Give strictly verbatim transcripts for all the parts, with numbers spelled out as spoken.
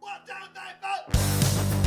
One, two, three, four.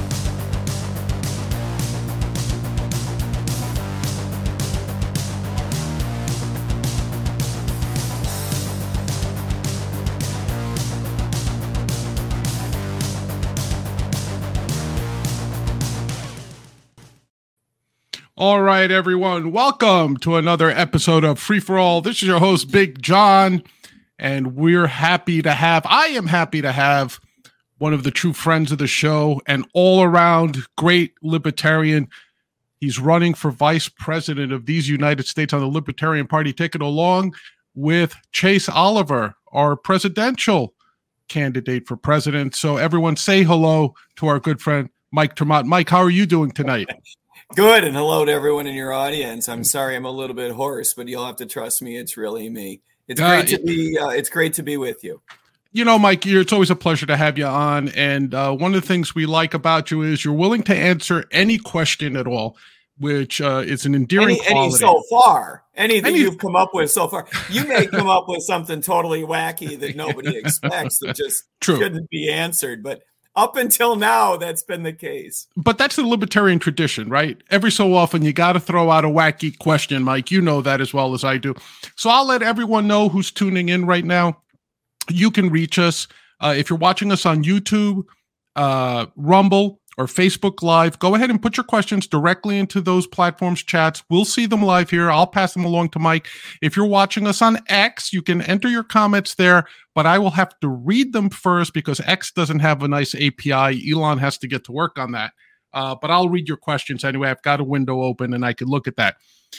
All right, everyone. Welcome to another episode of Free for All. This is your host, Big John, and we're happy to have, I am happy to have one of the true friends of the show, an all-around great libertarian. He's running for vice president of these United States on the Libertarian Party ticket, along with Chase Oliver, our presidential candidate for president. So everyone say hello to our good friend, Mike Tremont. Mike, how are you doing tonight? Good, and hello to everyone in your audience. I'm sorry I'm a little bit hoarse, but you'll have to trust me. It's really me. It's uh, great to be. Uh, it's great to be with you. You know, Mike, you're, it's always a pleasure to have you on. And uh, one of the things we like about you is you're willing to answer any question at all, which uh, is an endearing any, quality. Any so far, anything any, you've come up with so far. You may come up with something totally wacky that nobody expects that just True. shouldn't be answered, but. Up until now, that's been the case. But that's the libertarian tradition, right? Every so often, you got to throw out a wacky question, Mike. You know that as well as I do. So I'll let everyone know who's tuning in right now. You can reach us. Uh, if you're watching us on YouTube, uh, Rumble, or Facebook Live, go ahead and put your questions directly into those platforms' chats. We'll see them live here. I'll pass them along to Mike. If you're watching us on X, you can enter your comments there, but I will have to read them first because X doesn't have a nice A P I. Elon has to get to work on that. Uh, but I'll read your questions anyway. I've got a window open and I can look at that.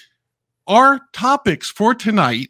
Our topics for tonight,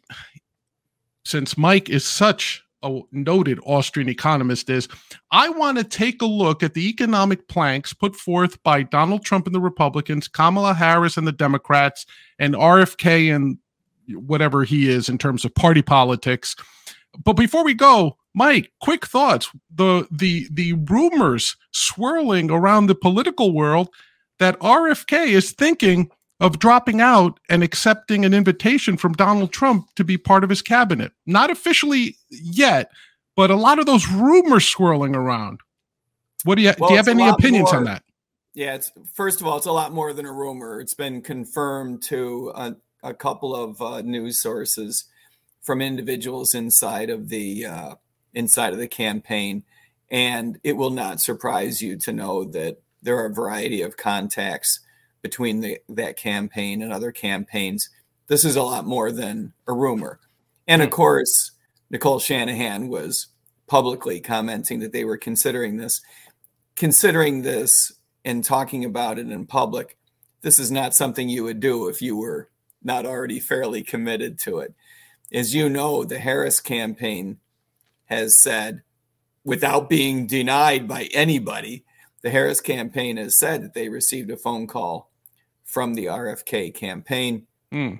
since Mike is such a noted Austrian economist, is I want to take a look at the economic planks put forth by Donald Trump and the Republicans, Kamala Harris and the Democrats, and R F K and whatever he is in terms of party politics. But before we go, Mike, quick thoughts. The the the rumors swirling around the political world that R F K is thinking of dropping out and accepting an invitation from Donald Trump to be part of his cabinet. Not officially yet, but a lot of those rumors swirling around. What do you, well, do you have any opinions more, on that? Yeah, it's first of all, it's a lot more than a rumor. It's been confirmed to a, a couple of uh, news sources from individuals inside of the uh, inside of the campaign. And it will not surprise you to know that there are a variety of contacts between the, that campaign and other campaigns. This is a lot more than a rumor. And of course, Nicole Shanahan was publicly commenting that they were considering this. Considering this and talking about it in public, this is not something you would do if you were not already fairly committed to it. As you know, the Harris campaign has said, without being denied by anybody, the Harris campaign has said that they received a phone call from the R F K campaign. Mm.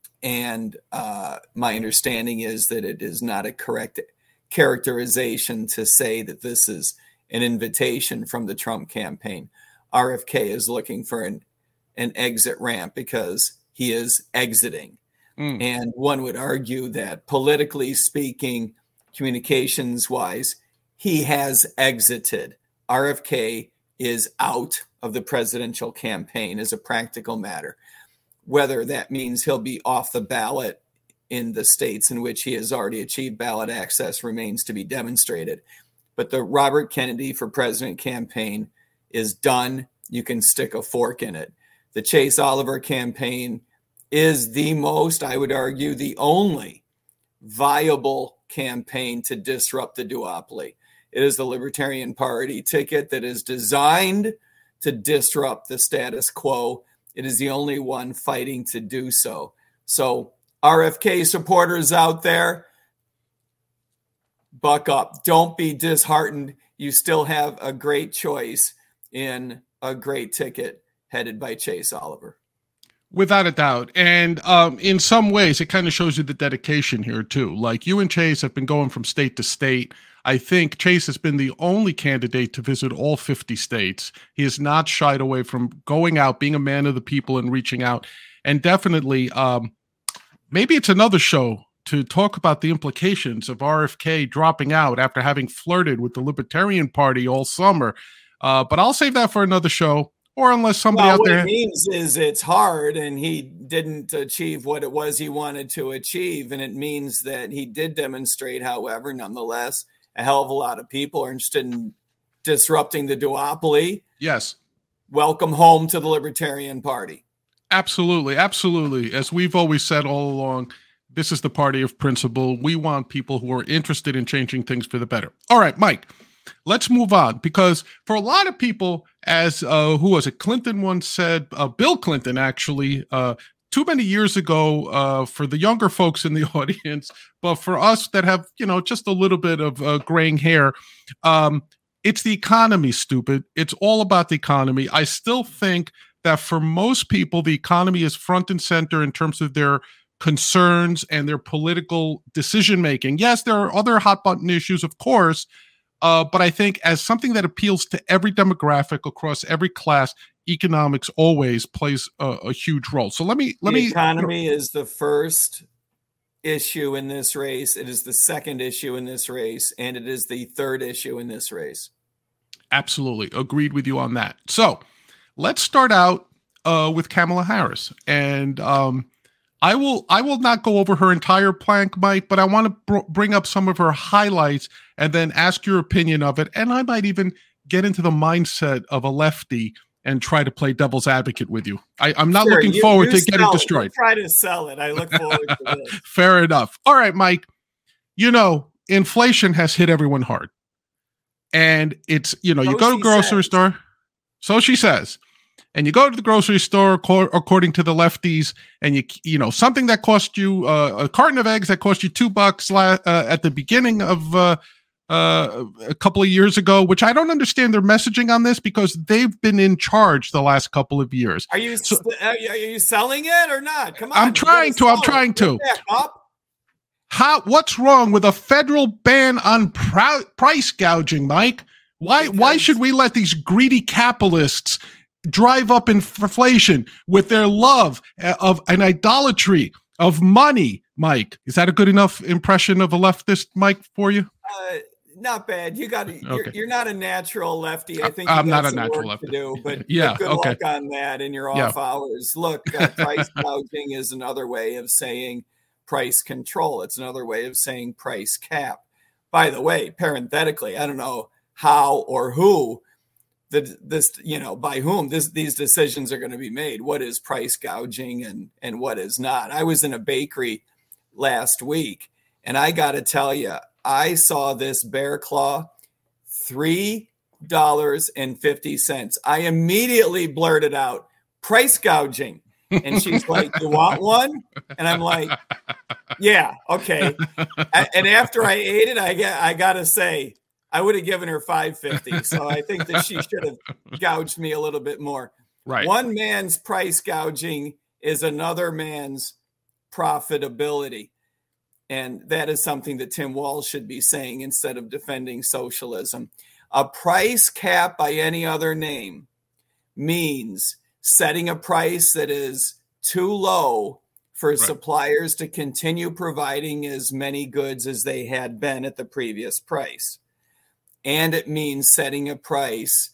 And uh, my understanding is that it is not a correct characterization to say that this is an invitation from the Trump campaign. R F K is looking for an, an exit ramp because he is exiting. Mm. And one would argue that politically speaking, communications wise, he has exited. R F K is out of the presidential campaign as a practical matter. Whether that means he'll be off the ballot in the states in which he has already achieved ballot access remains to be demonstrated. But the Robert Kennedy for President campaign is done. You can stick a fork in it. The Chase Oliver campaign is the most, I would argue, the only viable campaign to disrupt the duopoly. It is the Libertarian Party ticket that is designed to disrupt the status quo. It is the only one fighting to do so. So R F K supporters out there, buck up. Don't be disheartened. You still have a great choice in a great ticket headed by Chase Oliver. Without a doubt. And um, in some ways, it kind of shows you the dedication here, too. Like, you and Chase have been going from state to state. I think Chase has been the only candidate to visit all fifty states. He has not shied away from going out, being a man of the people, and reaching out. And definitely, um, maybe it's another show to talk about the implications of R F K dropping out after having flirted with the Libertarian Party all summer. Uh, but I'll save that for another show, or unless somebody well, out what there. What it means is it's hard, and he didn't achieve what it was he wanted to achieve. And it means that he did demonstrate, however, nonetheless, a hell of a lot of people are interested in disrupting the duopoly. Yes. Welcome home to the Libertarian Party. Absolutely. Absolutely. As we've always said all along, this is the party of principle. We want people who are interested in changing things for the better. All right, Mike, let's move on, because for a lot of people, as uh, who was it? Clinton once said, uh, Bill Clinton, actually, uh, too many years ago, uh, for the younger folks in the audience, but for us that have, you know, just a little bit of uh, graying hair, um, it's the economy, stupid. It's all about the economy. I still think that for most people, the economy is front and center in terms of their concerns and their political decision-making. Yes, there are other hot-button issues, of course, uh, but I think as something that appeals to every demographic across every class, economics always plays a, a huge role. So let me let the me. The economy is the first issue in this race. It is the second issue in this race, and it is the third issue in this race. Absolutely. Agreed with you on that. So let's start out uh, with Kamala Harris. And um, I will I will not go over her entire plank, Mike, but I want to br- bring up some of her highlights and then ask your opinion of it. And I might even get into the mindset of a lefty and try to play devil's advocate with you. I, I'm not sure, looking you, forward you to getting destroyed. You try to sell it. I look forward to this. Fair enough. All right, Mike. You know, inflation has hit everyone hard. And it's, you know, so you go to the grocery says. store. So she says. And you go to the grocery store, according to the lefties, and you, you know, something that cost you uh, a carton of eggs that cost you two bucks uh, at the beginning of uh, uh, a couple of years ago, which I don't understand their messaging on this, because they've been in charge the last couple of years. Are you so, are you selling it or not? Come on. I'm trying to. I'm trying to. Up. How? What's wrong with a federal ban on pr- price gouging, Mike? Why? Because why should we let these greedy capitalists drive up inflation with their love of an idolatry of money, Mike? Is that a good enough impression of a leftist, Mike, for you? Uh, not bad. You got. You're, okay. you're not a natural lefty. I think you I'm got not a some natural work lefty. to do, but yeah, but good okay. luck on that in your off yeah. hours. Look, uh, price gouging is another way of saying price control. It's another way of saying price cap. By the way, parenthetically, I don't know how or who the this you know by whom this these decisions are going to be made. What is price gouging and and what is not? I was in a bakery last week, and I got to tell you, I saw this bear claw three dollars and fifty cents. I immediately blurted out price gouging. And she's like, "You want one?" And I'm like, "Yeah, okay." And after I ate it, I got I gotta say, I would have given her five fifty. So I think that she should have gouged me a little bit more. Right. One man's price gouging is another man's profitability. And that is something that Tim Walz should be saying instead of defending socialism. A price cap by any other name means setting a price that is too low for right. suppliers to continue providing as many goods as they had been at the previous price. And it means setting a price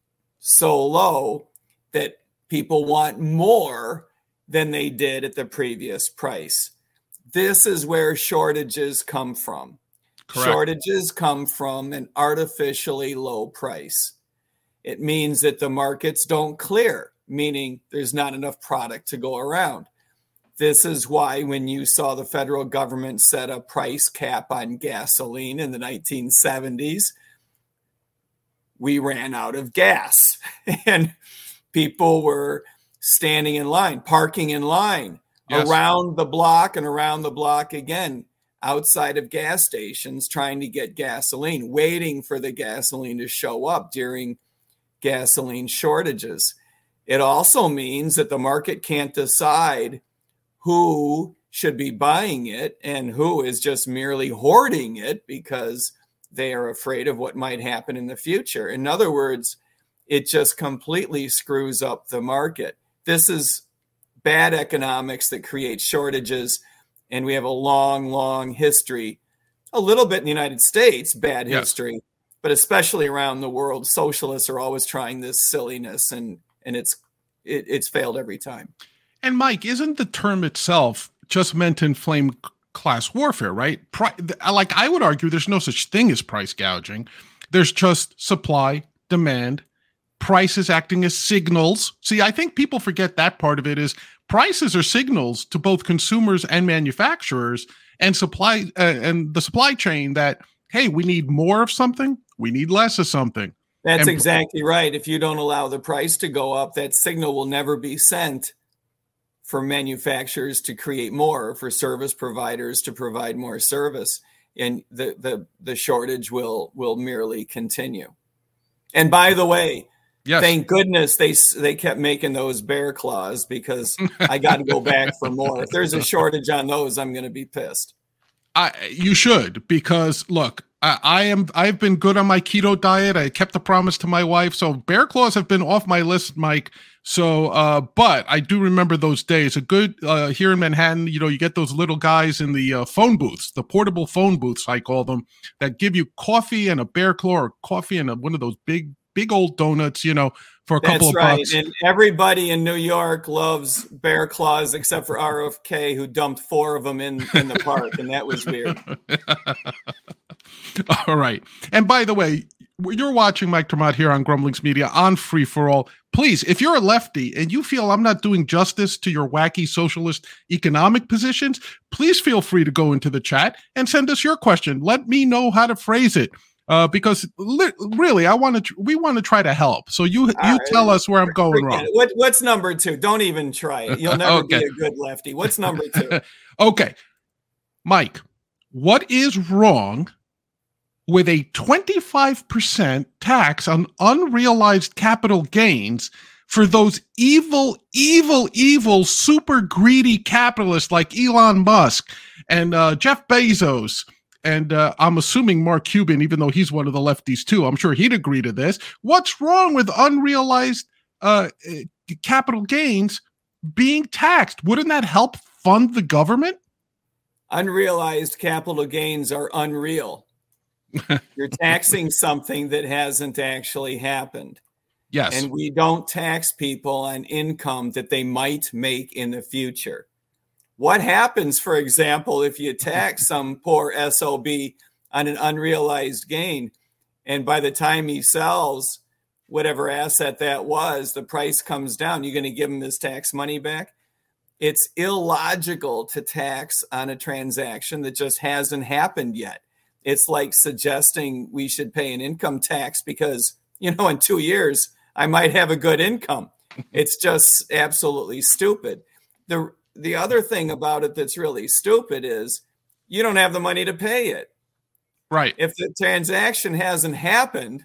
so low that people want more than they did at the previous price. This is where shortages come from. Correct. Shortages come from an artificially low price. It means that the markets don't clear, meaning there's not enough product to go around. This is why when you saw the federal government set a price cap on gasoline in the nineteen seventies, we ran out of gas and people were standing in line, parking in line yes. around the block and around the block again, outside of gas stations, trying to get gasoline, waiting for the gasoline to show up during gasoline shortages. It also means that the market can't decide who should be buying it and who is just merely hoarding it because they are afraid of what might happen in the future. In other words, it just completely screws up the market. This is bad economics that creates shortages, And we have a long, long history, a little bit in the United States, bad Yes. history, but especially around the world. Socialists are always trying this silliness, and and it's it, it's failed every time. And Mike, isn't the term itself just meant to inflame c- class warfare, right? Pri- th- like I would argue there's no such thing as price gouging. There's just supply, demand, prices acting as signals. See, I think people forget that part of it is prices are signals to both consumers and manufacturers and supply uh, and the supply chain that, hey, we need more of something, we need less of something. That's And- exactly right. If you don't allow the price to go up, that signal will never be sent for manufacturers to create more, for service providers to provide more service, and the the the shortage will will merely continue. And by the way, Yes. thank goodness they they kept making those bear claws, because I got to go back for more. If there's a shortage on those, I'm going to be pissed. I, you should, because look, I, I am. I've been good on my keto diet. I kept the promise to my wife. So bear claws have been off my list, Mike. So, uh, but I do remember those days. A good uh, here in Manhattan, you know, you get those little guys in the uh, phone booths, the portable phone booths, I call them, that give you coffee and a bear claw, or coffee and a, one of those big, big old donuts, you know, for a couple That's of right. bucks. And everybody in New York loves bear claws except for R F K, who dumped four of them in, in the park. And that was weird. All right. And by the way, you're watching Mike Tremont here on Grumblings Media on Free for All. Please, if you're a lefty and you feel I'm not doing justice to your wacky socialist economic positions, please feel free to go into the chat and send us your question. Let me know how to phrase it. Uh, because li- really, I want to. We want to try to help. So you you right. tell us where I'm going wrong. What, what's number two? Don't even try it. You'll never Okay. be a good lefty. What's number two? Okay, Mike, what is wrong with a twenty-five percent tax on unrealized capital gains for those evil, evil, evil, super greedy capitalists like Elon Musk and uh, Jeff Bezos? And uh, I'm assuming Mark Cuban, even though he's one of the lefties too, I'm sure he'd agree to this. What's wrong with unrealized uh, uh, capital gains being taxed? Wouldn't that help fund the government? Unrealized capital gains are unreal. You're taxing something that hasn't actually happened. Yes. And we don't tax people on income that they might make in the future. What happens, for example, if you tax some poor S O B on an unrealized gain, and by the time he sells whatever asset that was, the price comes down, you're going to give him his tax money back? It's illogical to tax on a transaction that just hasn't happened yet. It's like suggesting we should pay an income tax because, you know, in two years, I might have a good income. It's just absolutely stupid. The The other thing about it that's really stupid is you don't have the money to pay it. Right. If the transaction hasn't happened,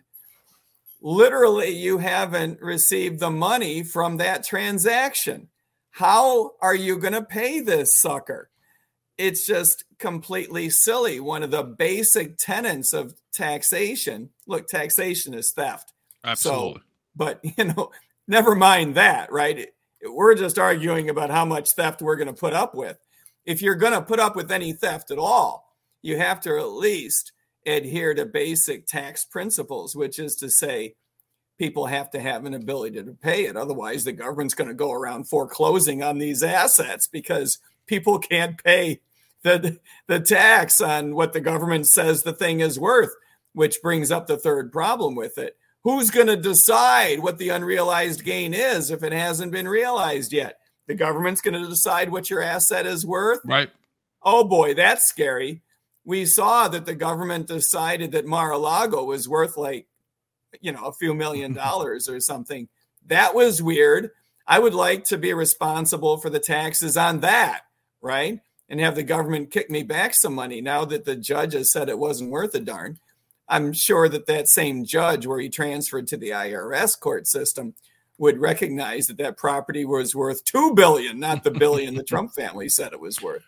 literally you haven't received the money from that transaction. How are you going to pay this sucker? It's just completely silly. One of the basic tenets of taxation, look, taxation is theft. Absolutely. So, but, you know, never mind that, right? We're just arguing about how much theft we're going to put up with. If you're going to put up with any theft at all, you have to at least adhere to basic tax principles, which is to say people have to have an ability to pay it. Otherwise, the government's going to go around foreclosing on these assets because people can't pay the, the tax on what the government says the thing is worth, which brings up the third problem with it. Who's going to decide what the unrealized gain is if it hasn't been realized yet? The government's going to decide what your asset is worth? Right. Oh boy, that's scary. We saw that the government decided that Mar-a-Lago was worth like, you know, a few million dollars or something. That was weird. I would like to be responsible for the taxes on that, right? And have the government kick me back some money now that the judge has said it wasn't worth a darn. I'm sure that that same judge, where he transferred to the I R S court system, would recognize that that property was worth two billion dollars, not the billion the Trump family said it was worth.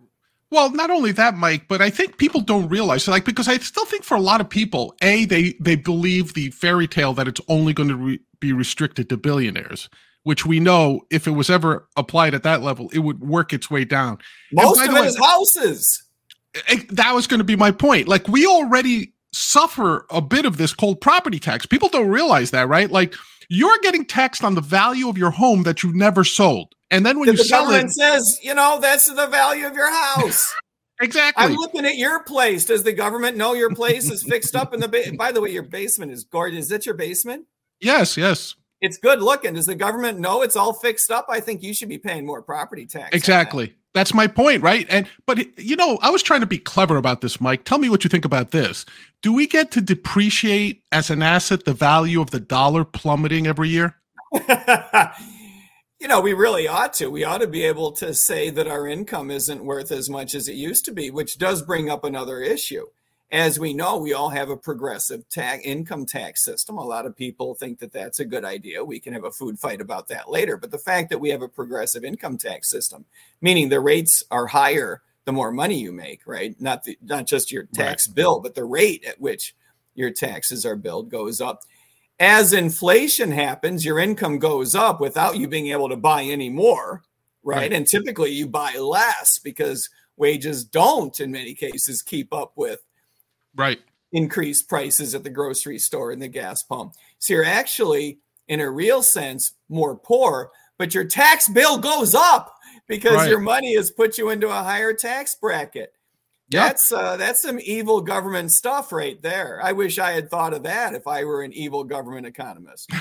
Well, not only that, Mike, but I think people don't realize, like, because I still think for a lot of people, A, they, they believe the fairy tale that it's only going to re- be restricted to billionaires. which we know if it was ever applied at that level, it would work its way down. Most of it is houses. It, that was going to be my point. Like, we already suffer a bit of this called property tax. People don't realize that, right? Like, you're getting taxed on the value of your home that you never sold. And then when you the sell government it, says, you know, that's the value of your house. Exactly. I'm looking at your place. Does the government know your place is fixed up in the ba- by the way, your basement is gorgeous. Is that your basement? Yes, yes. It's good looking. Does the government know it's all fixed up? I think you should be paying more property tax. Exactly. That. That's my point, right? And but you know, I was trying to be clever about this, Mike. Tell me what you think about this. Do we get to depreciate as an asset the value of the dollar plummeting every year? You know, we really ought to. We ought to be able to say that our income isn't worth as much as it used to be, which does bring up another issue. As we know, we all have a progressive tax, income tax system. A lot of people think that that's a good idea. We can have a food fight about that later. But the fact that we have a progressive income tax system, meaning the rates are higher the more money you make, right? Not the, not just your tax right. bill, but the rate at which your taxes are billed goes up. As inflation happens, your income goes up without you being able to buy any more, right? right? And typically you buy less because wages don't, in many cases, keep up with right increased prices at the grocery store and the gas pump. So you're actually, in a real sense, more poor, but your tax bill goes up because right. your money has put you into a higher tax bracket. Yep. That's uh, that's some evil government stuff right there. I wish I had thought of that if I were an evil government economist.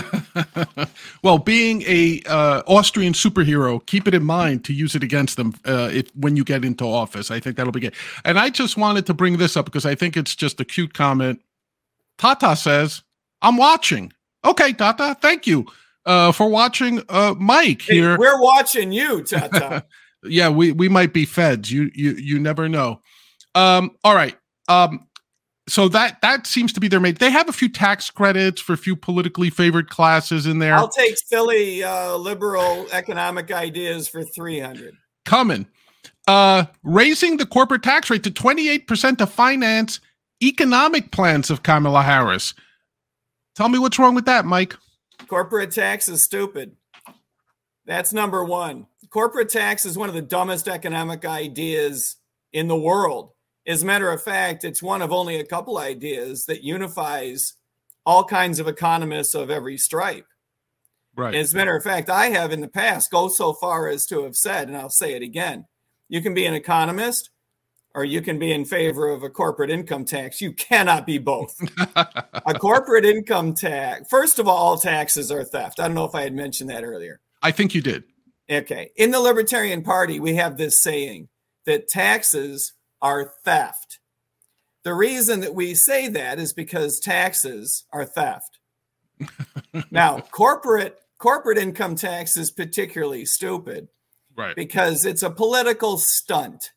Well, being a uh, Austrian superhero, keep it in mind to use it against them uh, if when you get into office. I think that'll be good. And I just wanted to bring this up because I think it's just a cute comment. Tata says, "I'm watching." Okay, Tata, thank you uh, for watching uh, Mike here. Hey, we're watching you, Tata. Yeah, we, we might be feds. You you you never know. Um, all right. Um, so that that seems to be their main. They have a few tax credits for a few politically favored classes in there. I'll take silly uh, liberal economic ideas for three hundred. Coming. Uh, raising the corporate tax rate to twenty-eight percent to finance economic plans of Kamala Harris. Tell me what's wrong with that, Mike. Corporate tax is stupid. That's number one. Corporate tax is one of the dumbest economic ideas in the world. As a matter of fact, it's one of only a couple ideas that unifies all kinds of economists of every stripe. Right. As a matter of fact, I have in the past go so far as to have said, and I'll say it again, you can be an economist or you can be in favor of a corporate income tax. You cannot be both. A corporate income tax, first of all, all taxes are theft. I don't know if I had mentioned that earlier. I think you did. Okay. In the Libertarian Party, we have this saying that taxes are theft. The reason that we say that is because taxes are theft. Now, corporate corporate income tax is particularly stupid, right? Because it's a political stunt.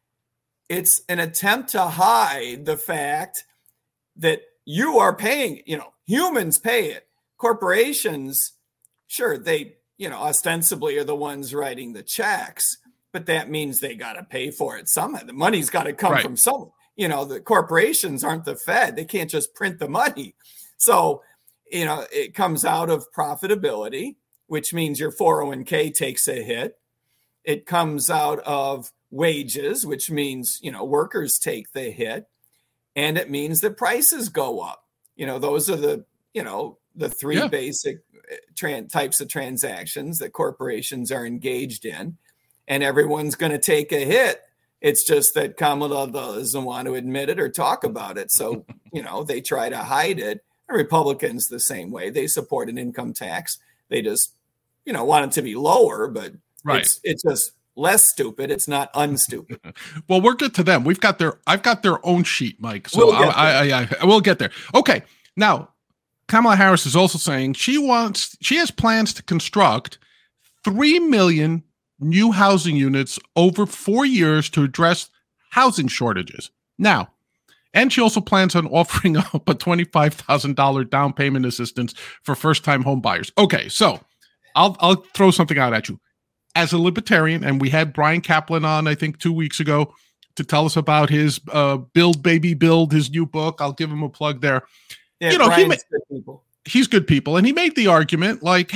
It's an attempt to hide the fact that you are paying, you know, humans pay it. Corporations, sure, they you know, ostensibly are the ones writing the checks, but that means they got to pay for it somehow. The money's got to come right. from someone. You know, the corporations aren't the Fed. They can't just print the money. So, you know, it comes out of profitability, which means your four oh one k takes a hit. It comes out of wages, which means, you know, workers take the hit. And it means that prices go up. You know, those are the, you know, the three yeah. basic Tran- types of transactions that corporations are engaged in, and everyone's going to take a hit. It's just that Kamala doesn't want to admit it or talk about it. So, you know, they try to hide it. And Republicans the same way. They support an income tax. They just, you know, want it to be lower, but right. it's it's just less stupid. It's not unstupid. Well, we're good to them. We've got their I've got their own sheet, Mike. So we'll I, I, I, I we'll get there. Okay. Now, Kamala Harris is also saying she wants, she has plans to construct three million new housing units over four years to address housing shortages. Now, and she also plans on offering up a twenty-five thousand dollars down payment assistance for first-time home buyers. Okay, so I'll I'll throw something out at you. As a libertarian, and we had Brian Kaplan on, I think, two weeks ago to tell us about his uh, Build Baby Build, his new book. I'll give him a plug there. Yeah, you know, Brian's he ma- good people. He's good people. And he made the argument like, hey,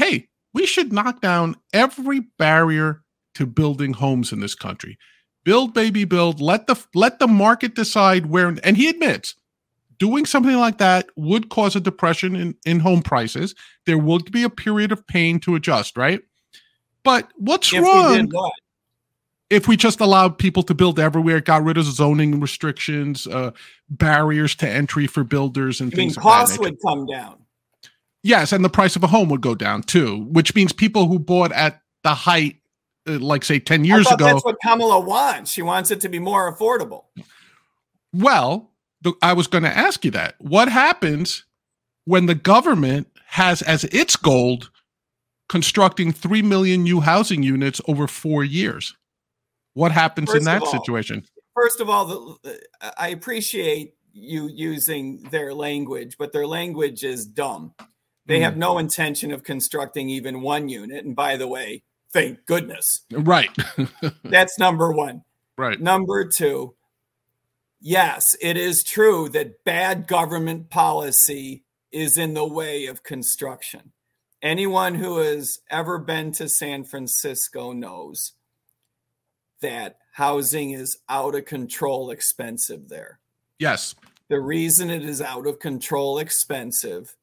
We should knock down every barrier to building homes in this country. Build, baby, build. Let the let the market decide where. And he admits doing something like that would cause a depression in, in home prices. There would be a period of pain to adjust, right? But what's if wrong we did what? if we just allowed people to build everywhere, got rid of zoning restrictions, uh, barriers to entry for builders, and I mean, things of costs that nature? would come down. Yes, and the price of a home would go down too, which means people who bought at the height, uh, like say ten years I thought ago. That's what Kamala wants. She wants it to be more affordable. Well, the, I was going to ask you that. What happens when the government has as its goal constructing three million new housing units over four years? What happens First in that of all, situation? First of all, the, I appreciate you using their language, but their language is dumb. They Mm. have no intention of constructing even one unit. And by the way, thank goodness. Right. That's number one. Right. Number two, yes, it is true that bad government policy is in the way of construction. Anyone who has ever been to San Francisco knows that housing is out of control expensive there. Yes. The reason it is out of control expensive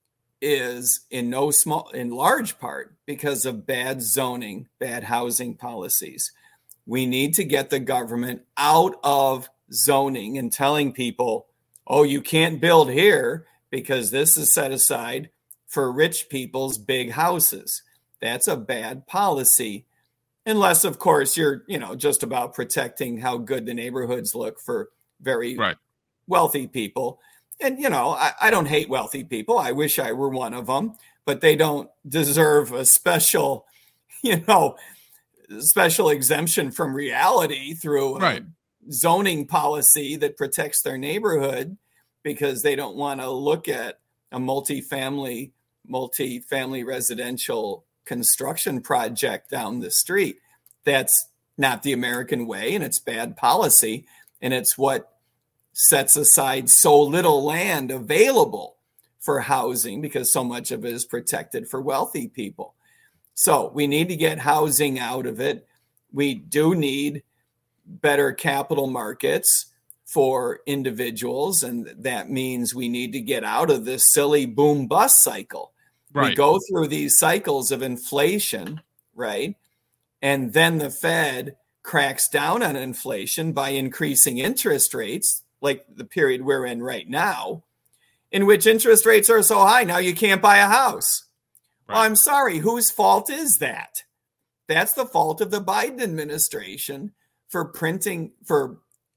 is in no small, in large part because of bad zoning, bad housing policies. We need to get the government out of zoning and telling people, oh, you can't build here because this is set aside for rich people's big houses. That's a bad policy. Unless, of course, you're, you know, just about protecting how good the neighborhoods look for very Right. wealthy people. And, you know, I, I don't hate wealthy people. I wish I were one of them, but they don't deserve a special, you know, special exemption from reality through a Right. zoning policy that protects their neighborhood because they don't want to look at a multifamily, multifamily residential construction project down the street. That's not the American way, and it's bad policy, and it's what sets aside so little land available for housing because so much of it is protected for wealthy people. So we need to get housing out of it. We do need better capital markets for individuals, and that means we need to get out of this silly boom bust cycle. Right. We go through these cycles of inflation, right? And then the Fed cracks down on inflation by increasing interest rates, like the period we're in right now, in which interest rates are so high now you can't buy a house. Right. Well, I'm sorry, whose fault is that? That's the fault of the Biden administration for printing, for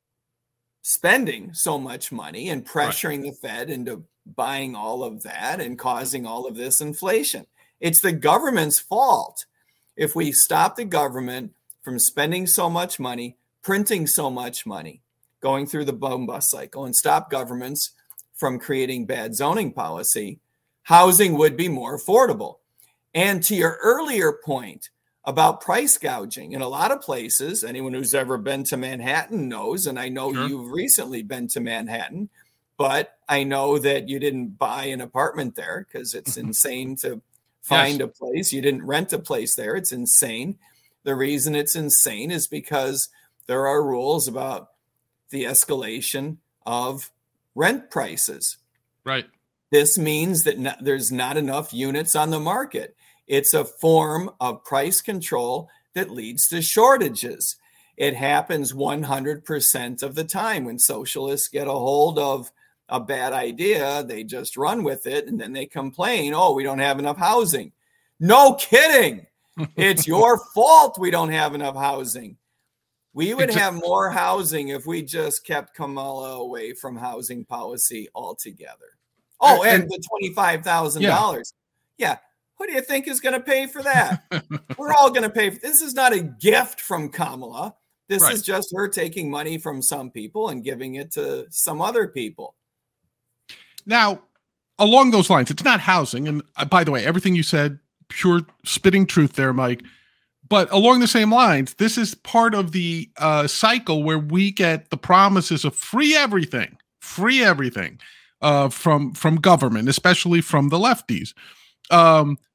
spending so much money and pressuring right. the Fed into buying all of that and causing all of this inflation. It's the government's fault. If we stop the government from spending so much money, printing so much money, going through the boom bust cycle, and stop governments from creating bad zoning policy, housing would be more affordable. And to your earlier point about price gouging, in a lot of places, anyone who's ever been to Manhattan knows, and I know Sure. you've recently been to Manhattan, but I know that you didn't buy an apartment there because it's insane to find Yes. a place. You didn't rent a place there. It's insane. The reason it's insane is because there are rules about the escalation of rent prices. Right. This means that no, there's not enough units on the market. It's a form of price control that leads to shortages. It happens one hundred percent of the time. When socialists get a hold of a bad idea, they just run with it and then they complain, oh, we don't have enough housing. No kidding. It's your fault we don't have enough housing. We would have more housing if we just kept Kamala away from housing policy altogether. Oh, and, and the twenty-five thousand dollars. Yeah. yeah. Who do you think is going to pay for that? We're all going to pay for this. Is not a gift from Kamala. This right. is just her taking money from some people and giving it to some other people. Now, along those lines, it's not housing. And uh, by the way, everything you said, pure spitting truth there, Mike. But along the same lines, this is part of the uh, cycle where we get the promises of free everything, free everything uh, from from government, especially from the lefties. Um,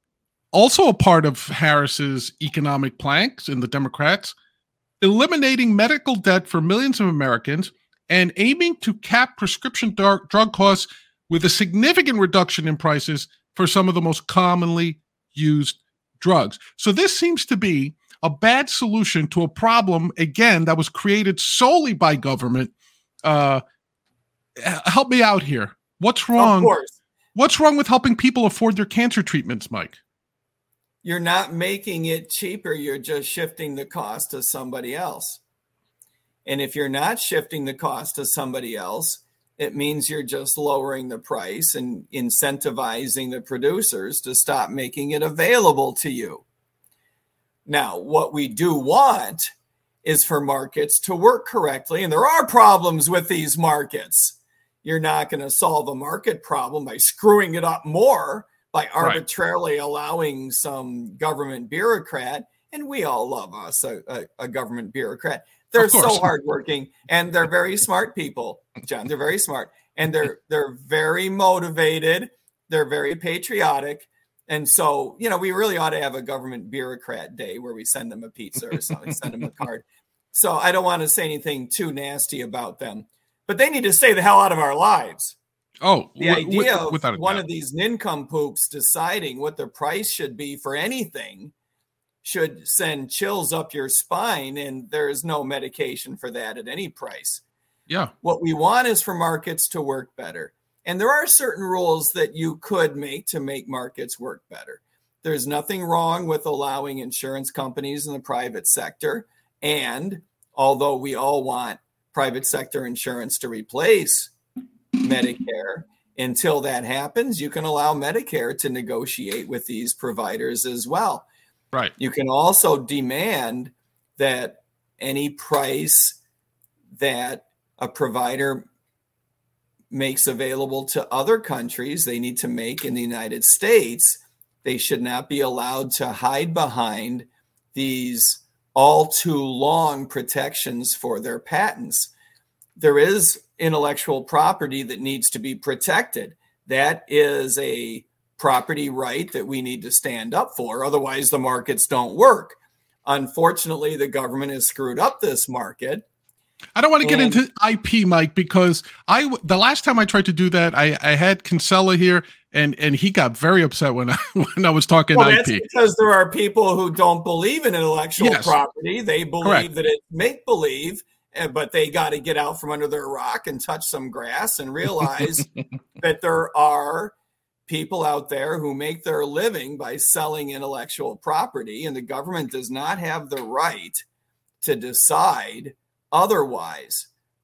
Also a part of Harris's economic planks in the Democrats, eliminating medical debt for millions of Americans and aiming to cap prescription drug costs with a significant reduction in prices for some of the most commonly used drugs. So this seems to be a bad solution to a problem, again, that was created solely by government. Uh, help me out here. What's wrong? Of course. What's wrong with helping people afford their cancer treatments, Mike? You're not making it cheaper. You're just shifting the cost to somebody else. And if you're not shifting the cost to somebody else, it means you're just lowering the price and incentivizing the producers to stop making it available to you. Now, what we do want is for markets to work correctly. And there are problems with these markets. You're not going to solve a market problem by screwing it up more, by arbitrarily right. allowing some government bureaucrat. And we all love us, a, a, a government bureaucrat. They're so hardworking and they're very smart people, John. They're very smart and they're they're very motivated. They're very patriotic. And so, you know, we really ought to have a government bureaucrat day where we send them a pizza or something, send them a card. So I don't want to say anything too nasty about them, but they need to stay the hell out of our lives. Oh, the w- idea w- of one doubt. of these nincompoops deciding what the price should be for anything should send chills up your spine, and there is no medication for that at any price. Yeah. What we want is for markets to work better. And there are certain rules that you could make to make markets work better. There's nothing wrong with allowing insurance companies in the private sector. And although we all want private sector insurance to replace Medicare, until that happens, you can allow Medicare to negotiate with these providers as well. Right. You can also demand that any price that a provider makes available to other countries, they need to make in the United States. They should not be allowed to hide behind these all too long protections for their patents. There is intellectual property that needs to be protected. That is a property right that we need to stand up for. Otherwise, the markets don't work. Unfortunately, the government has screwed up this market. I don't want to get and, into I P, Mike, because I the last time I tried to do that, I, I had Kinsella here, and and he got very upset when I when I was talking well, I P. That's because there are people who don't believe in intellectual yes. property. They believe Correct. that it's make believe, but they got to get out from under their rock and touch some grass and realize that there are people out there who make their living by selling intellectual property, and the government does not have the right to decide otherwise.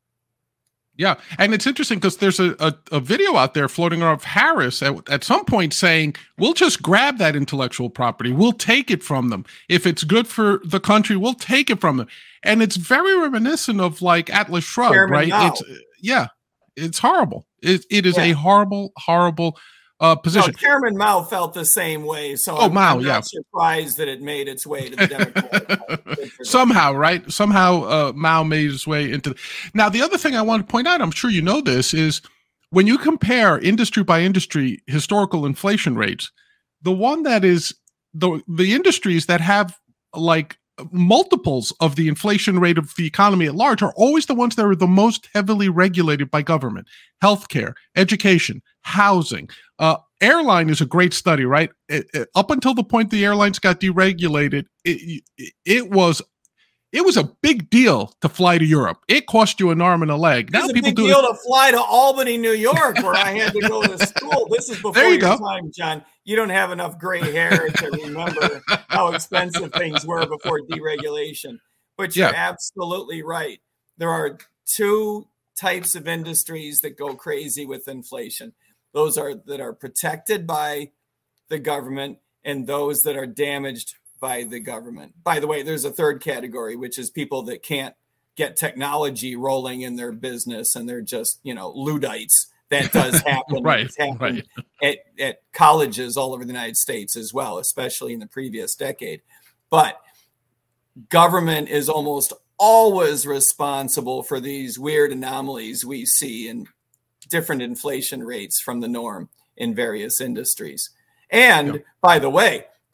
Yeah. And it's interesting because there's a, a, a video out there floating around of Harris at, at some point saying, we'll just grab that intellectual property. We'll take it from them. If it's good for the country, we'll take it from them. And it's very reminiscent of like Atlas Shrugged, Chairman right? Mao. It's yeah, it's horrible. It, it is yeah. a horrible, horrible uh, position. No, Chairman Mao felt the same way. So oh, I'm, Mao, I'm not yeah. surprised that it made its way to the Democratic. Somehow, right? Somehow uh, Mao made his way into the... Now, the other thing I want to point out, I'm sure you know this, is when you compare industry by industry historical inflation rates, the one that is the the industries that have like multiples of the inflation rate of the economy at large are always the ones that are the most heavily regulated by government. Healthcare, education, housing. Uh, airline is a great study, right? It, it, up until the point the airlines got deregulated, it, it, it was it was a big deal to fly to Europe. It cost you an arm and a leg. Now people do it. It's a big deal to fly to Albany, New York, where I had to go to school. This is before there you your go. time, John. You don't have enough gray hair to remember how expensive things were before deregulation. But you're yeah. absolutely right. There are two types of industries that go crazy with inflation. Those are that are protected by the government and those that are damaged by the government. By the way, there's a third category, which is people that can't get technology rolling in their business and they're just, you know, Luddites. That does happen. right, it's happened right. at, at colleges all over the United States as well, especially in the previous decade. But government is almost always responsible for these weird anomalies we see in different inflation rates from the norm in various industries. And yeah. by the way,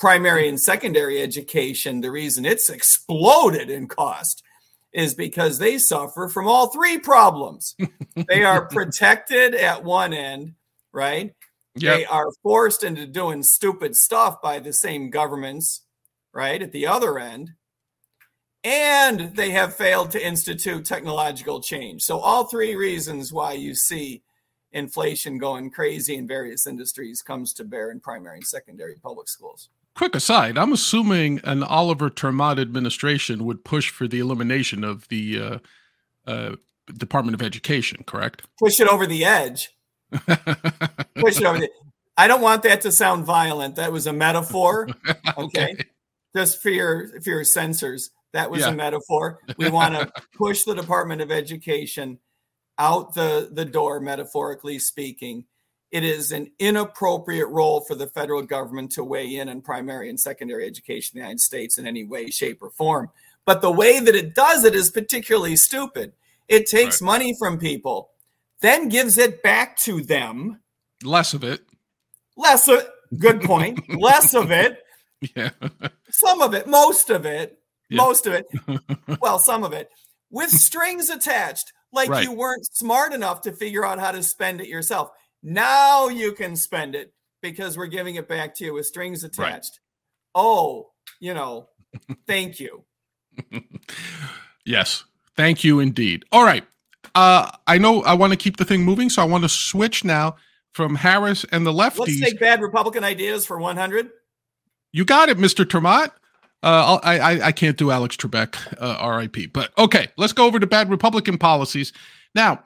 primary and secondary education, the reason it's exploded in cost is because they suffer from all three problems. They are protected at one end, right? Yep. They are forced into doing stupid stuff by the same governments, right, at the other end. And they have failed to institute technological change. So all three reasons why you see inflation going crazy in various industries comes to bear in primary and secondary public schools. Quick aside, I'm assuming an Oliver Termott administration would push for the elimination of the uh, uh, Department of Education, correct? Push it over the edge. Push it over the I don't want that to sound violent. That was a metaphor. Okay. okay. Just for your, for your censors. That was yeah. a metaphor. We want to push the Department of Education out the, the door, metaphorically speaking. It is an inappropriate role for the federal government to weigh in on primary and secondary education in the United States in any way, shape, or form. But the way that it does it is particularly stupid. It takes right. money from people, then gives it back to them. Less of it. Less of good point. Less of it. Yeah. Some of it. Most of it. Yeah. Most of it. Well, some of it. With strings attached. Like right. you weren't smart enough to figure out how to spend it yourself. Now you can spend it because we're giving it back to you with strings attached. Right. Oh, you know, thank you. Yes. Thank you indeed. All right. Uh, I know I want to keep the thing moving, so I want to switch now from Harris and the lefties. Let's take bad Republican ideas for one hundred. You got it, Mister Termott. Uh, I, I I can't do Alex Trebek, uh, R I P. But okay, let's go over to bad Republican policies. Now,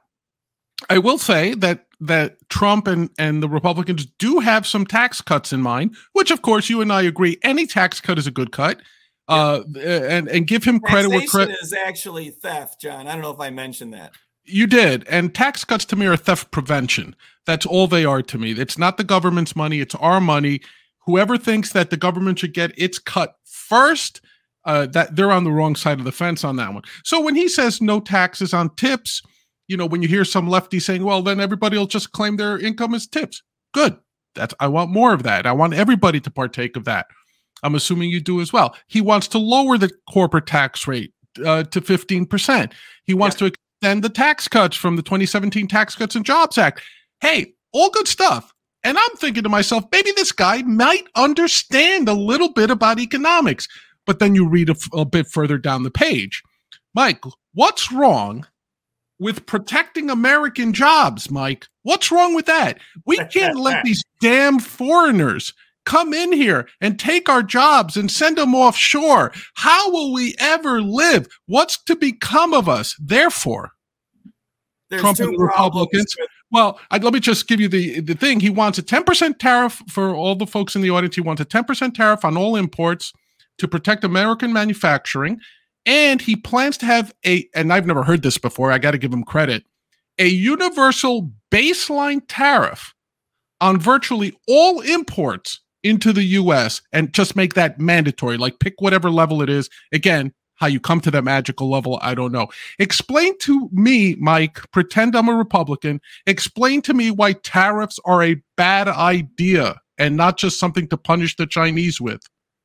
I will say that that Trump and, and the Republicans do have some tax cuts in mind, which, of course, you and I agree. Any tax cut is a good cut. Uh, and, and give him credit where credit is actually theft, John. I don't know if I mentioned that. You did. And tax cuts to me are theft prevention. That's all they are to me. It's not the government's money. It's our money. Whoever thinks that the government should get its cut first, uh, that they're on the wrong side of the fence on that one. So when he says no taxes on tips, you know, when you hear some lefty saying, well, then everybody will just claim their income as tips. Good. That's, I want more of that. I want everybody to partake of that. I'm assuming you do as well. He wants to lower the corporate tax rate uh, to fifteen percent. He wants yeah. to extend the tax cuts from the twenty seventeen Tax Cuts and Jobs Act. Hey, all good stuff. And I'm thinking to myself, maybe this guy might understand a little bit about economics. But then you read a, a bit further down the page. Mike, what's wrong with protecting American jobs, Mike? What's wrong with that? We can't let these damn foreigners come in here and take our jobs and send them offshore. How will we ever live? What's to become of us? Therefore, There's Trump two and the Republicans. with- Well, I, let me just give you the, the thing. He wants a ten percent tariff for all the folks in the audience. He wants a ten percent tariff on all imports to protect American manufacturing. And he plans to have a, and I've never heard this before, I got to give him credit, a universal baseline tariff on virtually all imports into the U S and just make that mandatory, like pick whatever level it is. Again, how you come to that magical level, I don't know. Explain to me, Mike, pretend I'm a Republican. Explain to me why tariffs are a bad idea and not just something to punish the Chinese with.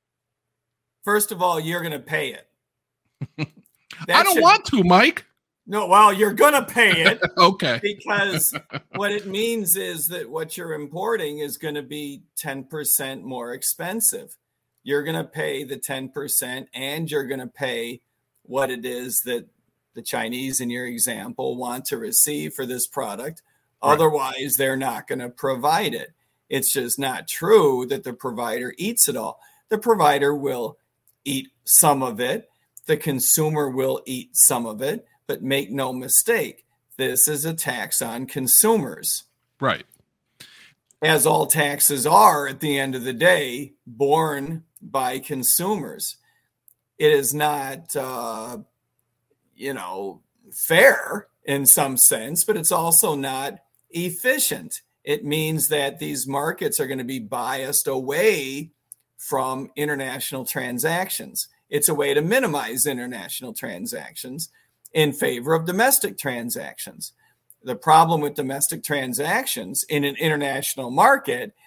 First of all, you're going to pay it. I don't should, want to, Mike. No, well, you're going to pay it. Okay. Because what it means is that what you're importing is going to be ten percent more expensive. You're going to pay the ten percent and you're going to pay what it is that the Chinese, in your example, want to receive for this product. Right. Otherwise, they're not going to provide it. It's just not true that the provider eats it all. The provider will eat some of it. The consumer will eat some of it, but make no mistake, this is a tax on consumers. Right. As all taxes are at the end of the day, borne by consumers. It is not, uh, you know, fair in some sense, but it's also not efficient. It means that these markets are going to be biased away from international transactions. It's a way to minimize international transactions in favor of domestic transactions. The problem with domestic transactions in an international market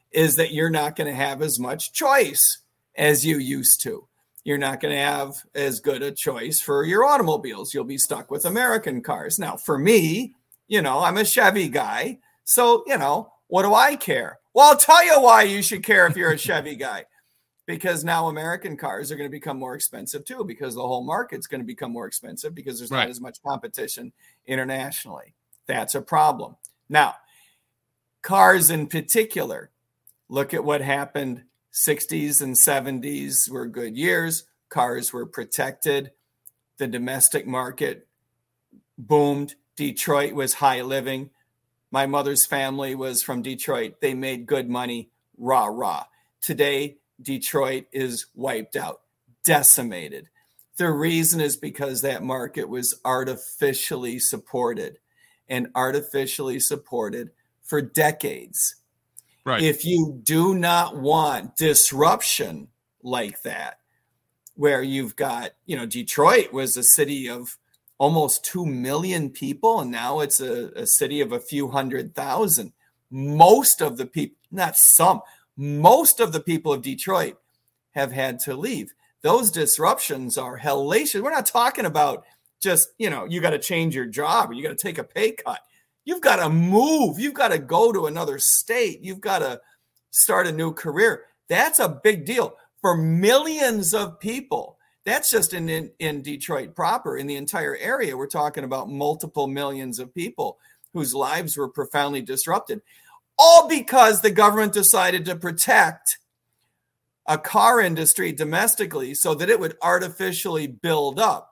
is that you're not going to have as much choice as you used to. You're not going to have as good a choice for your automobiles. You'll be stuck with American cars. Now, for me, you know, I'm a Chevy guy. So, you know, what do I care? Well, I'll tell you why you should care if you're a Chevy guy. Because now American cars are going to become more expensive too, because the whole market's going to become more expensive because there's right. not as much competition internationally. That's a problem. Now, cars in particular, look at what happened. sixties and seventies were good years. Cars were protected. The domestic market boomed. Detroit was high living. My mother's family was from Detroit. They made good money. Rah, rah. Today, Detroit is wiped out, decimated. The reason is because that market was artificially supported and artificially supported for decades. Right. If you do not want disruption like that, where you've got, you know, Detroit was a city of almost two million people, and now it's a, a city of a few hundred thousand. Most of the people, not some, most of the people of Detroit have had to leave. Those disruptions are hellacious. We're not talking about just, you know, you got to change your job or you got to take a pay cut. You've got to move. You've got to go to another state. You've got to start a new career. That's a big deal for millions of people. That's just in, in, in Detroit proper. In the entire area, we're talking about multiple millions of people whose lives were profoundly disrupted. All because the government decided to protect a car industry domestically so that it would artificially build up.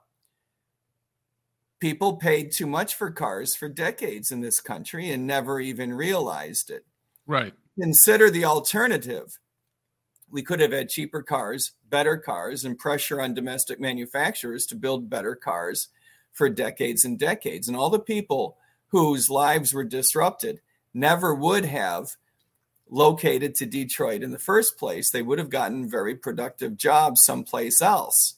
People paid too much for cars for decades in this country and never even realized it. Right. Consider the alternative. We could have had cheaper cars, better cars, and pressure on domestic manufacturers to build better cars for decades and decades. And all the people whose lives were disrupted never would have located to Detroit in the first place. They would have gotten very productive jobs someplace else.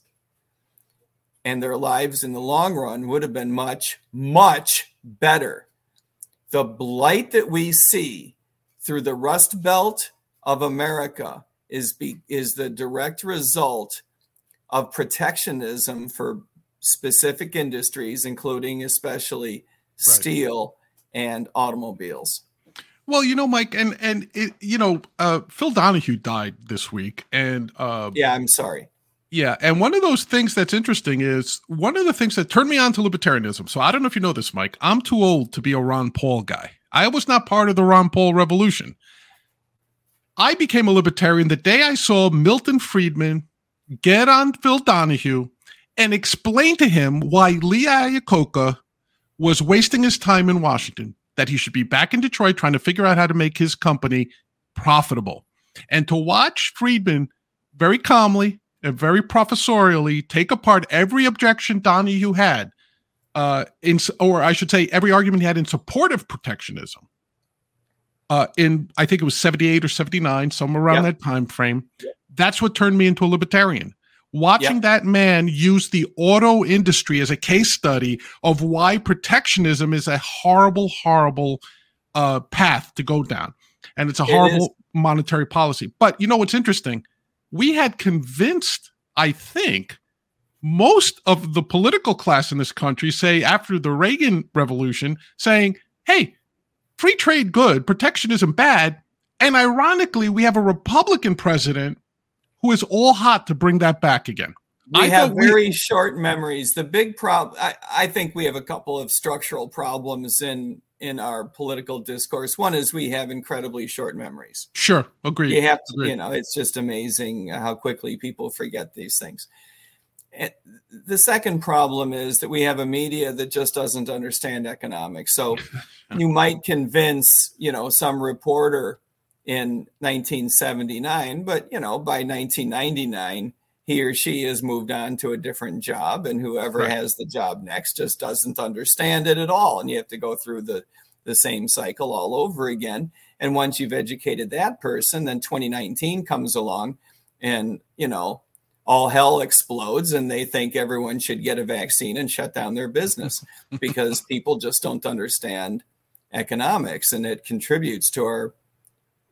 And their lives in the long run would have been much, much better. The blight that we see through the Rust Belt of America is, be, is the direct result of protectionism for specific industries, including especially right. steel and automobiles. Well, you know, Mike, and and it, you know, uh, Phil Donahue died this week, and uh, yeah, I'm sorry. Yeah, and one of those things that's interesting is one of the things that turned me on to libertarianism. So I don't know if you know this, Mike. I'm too old to be a Ron Paul guy. I was not part of the Ron Paul revolution. I became a libertarian the day I saw Milton Friedman get on Phil Donahue and explain to him why Lee Iacocca was wasting his time in Washington, that he should be back in Detroit trying to figure out how to make his company profitable. And to watch Friedman very calmly and very professorially take apart every objection Donahue had, uh, in, or I should say every argument he had in support of protectionism. Uh, in, I think it was seventy-eight or seventy-nine, somewhere around yep. that time frame. Yep. That's what turned me into a libertarian. Watching yep. that man use the auto industry as a case study of why protectionism is a horrible, horrible uh, path to go down. And it's a horrible it monetary policy. But you know what's interesting? We had convinced, I think, most of the political class in this country, say after the Reagan Revolution, saying, hey, free trade good, protectionism bad. And ironically, we have a Republican president who is all hot to bring that back again. We I have very we, short memories. The big problem, I, I think we have a couple of structural problems in, in our political discourse. One is we have incredibly short memories. Sure, agreed. You have to, agreed. you know, it's just amazing how quickly people forget these things. And the second problem is that we have a media that just doesn't understand economics. So you might convince, you know, some reporter in nineteen seventy-nine, but, you know, by nineteen ninety-nine, he or she has moved on to a different job, and whoever right. has the job next just doesn't understand it at all. And you have to go through the, the same cycle all over again. And once you've educated that person, then twenty nineteen comes along and, you know, all hell explodes and they think everyone should get a vaccine and shut down their business because people just don't understand economics, and it contributes to our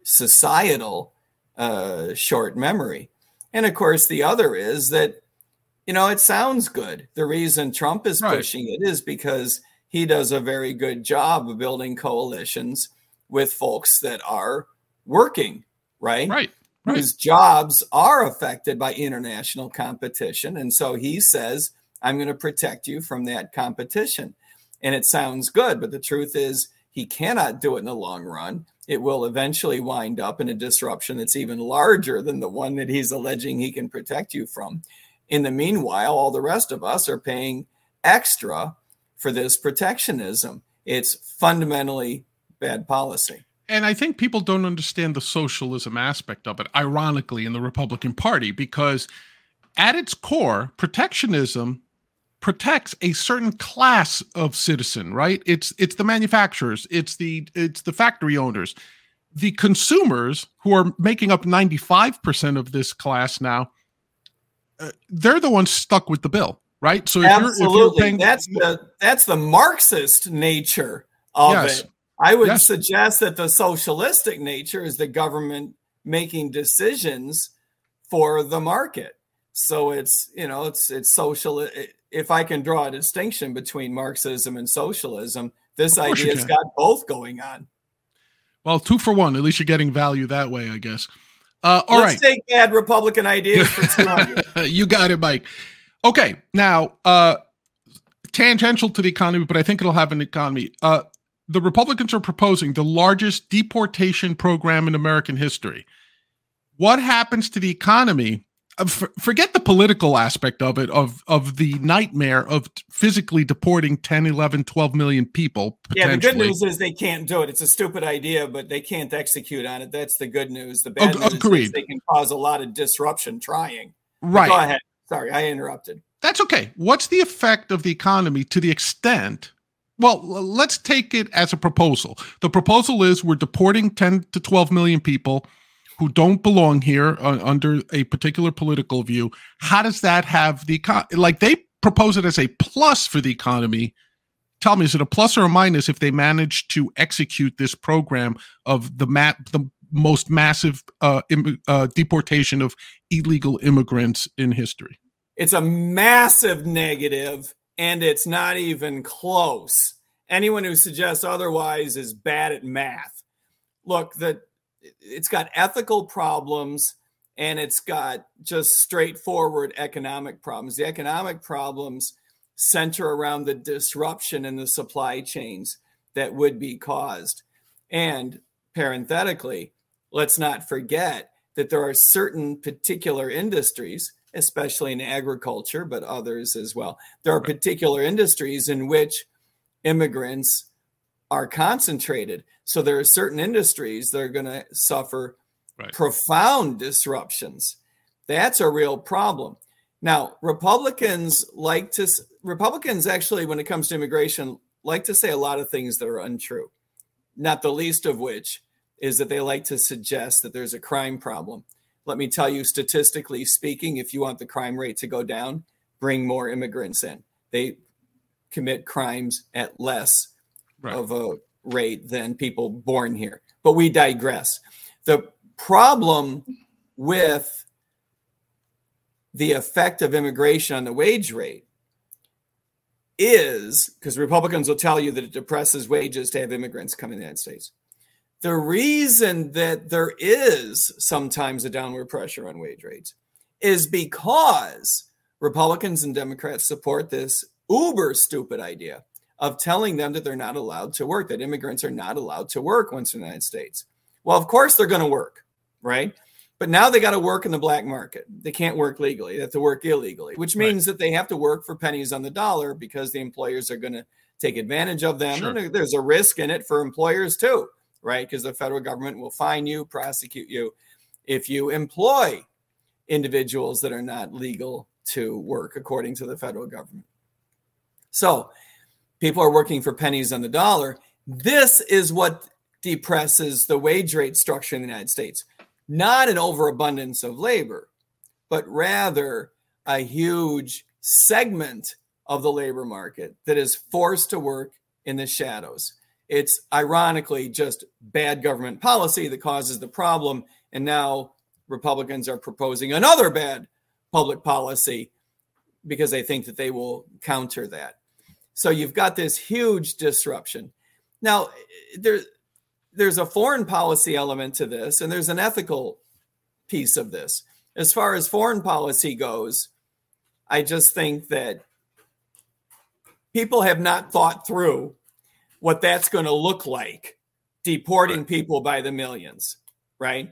societal uh, short memory. And of course, the other is that, you know, it sounds good. The reason Trump is Right. pushing it is because he does a very good job of building coalitions with folks that are working, right? Right. Right. Whose jobs are affected by international competition. And so he says, I'm going to protect you from that competition. And it sounds good, but the truth is he cannot do it in the long run. It will eventually wind up in a disruption that's even larger than the one that he's alleging he can protect you from. In the meanwhile, all the rest of us are paying extra for this protectionism. It's fundamentally bad policy. And I think people don't understand the socialism aspect of it, ironically, in the Republican Party, because at its core, protectionism protects a certain class of citizen, right? It's it's the manufacturers, it's the it's the factory owners, the consumers who are making up ninety-five percent of this class now. Uh, they're the ones stuck with the bill, right? So if Absolutely, you're, if you're paying, that's the that's the Marxist nature of yes. it. I would yes. suggest that the socialistic nature is the government making decisions for the market. So it's, you know, it's it's social. If I can draw a distinction between Marxism and socialism, this idea's got both going on. Well, two for one. At least you're getting value that way, I guess. Uh, all Let's right. take bad Republican ideas for two hundred. You got it, Mike. Okay. Now, uh, tangential to the economy, but I think it'll have an economy. Uh, the Republicans are proposing the largest deportation program in American history. What happens to the economy? Uh, f- forget the political aspect of it, of, of the nightmare of physically deporting ten, eleven, twelve million people. Yeah, the good news is they can't do it. It's a stupid idea, but they can't execute on it. That's the good news. The bad Ag- news agreed. is they can cause a lot of disruption trying. Right. But go ahead. Sorry, I interrupted. That's okay. What's the effect of the economy to the extent? Well, let's take it as a proposal. The proposal is we're deporting ten to twelve million people who don't belong here uh, under a particular political view. How does that have the econ- like they propose it as a plus for the economy? Tell me, is it a plus or a minus if they manage to execute this program of the ma- the most massive uh, Im- uh, deportation of illegal immigrants in history? It's a massive negative, and it's not even close. Anyone who suggests otherwise is bad at math. Look, the, it's got ethical problems, and it's got just straightforward economic problems. The economic problems center around the disruption in the supply chains that would be caused. And parenthetically, let's not forget that there are certain particular industries, especially in agriculture, but others as well. There are particular industries in which immigrants are concentrated. So there are certain industries that are going to suffer right. profound disruptions. That's a real problem. Now, Republicans like to, Republicans actually, when it comes to immigration, like to say a lot of things that are untrue, not the least of which is that they like to suggest that there's a crime problem. Let me tell you, statistically speaking, if you want the crime rate to go down, bring more immigrants in. They commit crimes at less right. of a rate than people born here. But we digress. The problem with the effect of immigration on the wage rate is, because Republicans will tell you that it depresses wages to have immigrants come in the United States. The reason that there is sometimes a downward pressure on wage rates is because Republicans and Democrats support this uber stupid idea of telling them that they're not allowed to work, that immigrants are not allowed to work once in the United States. Well, of course they're going to work, right? But now they got to work in the black market. They can't work legally. They have to work illegally, which means right. that they have to work for pennies on the dollar because the employers are going to take advantage of them. Sure. And there's a risk in it for employers too, right? Because the federal government will fine you, prosecute you if you employ individuals that are not legal to work according to the federal government. So people are working for pennies on the dollar. This is what depresses the wage rate structure in the United States. Not an overabundance of labor, but rather a huge segment of the labor market that is forced to work in the shadows. It's ironically just bad government policy that causes the problem. And now Republicans are proposing another bad public policy because they think that they will counter that. So you've got this huge disruption. Now, there, there's a foreign policy element to this, and there's an ethical piece of this. As far as foreign policy goes, I just think that people have not thought through what that's going to look like, deporting right. people by the millions, right?